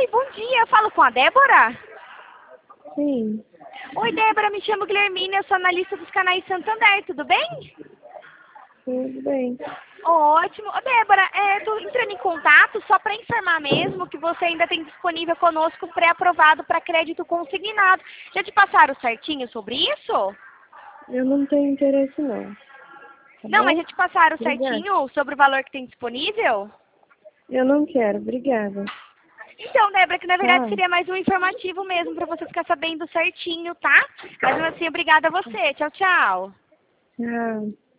Oi, bom dia. Eu falo com a Débora? Sim, Oi, Débora. Me chamo Guilhermina. Eu sou analista dos canais Santander. Tudo bem? tudo bem. Ótimo. Ô, Débora, tô entrando em contato só para informar mesmo que você ainda tem disponível conosco pré-aprovado para crédito consignado. Já te passaram certinho sobre isso? Eu não tenho interesse não, tá Não, mas bom? já te passaram Obrigada. certinho sobre o valor que tem disponível? Eu não quero, obrigada. Então, Débora, que na verdade Tchau. seria mais um informativo mesmo para você ficar sabendo certinho, tá? Mas assim, obrigada a você. Tchau, tchau. Tchau.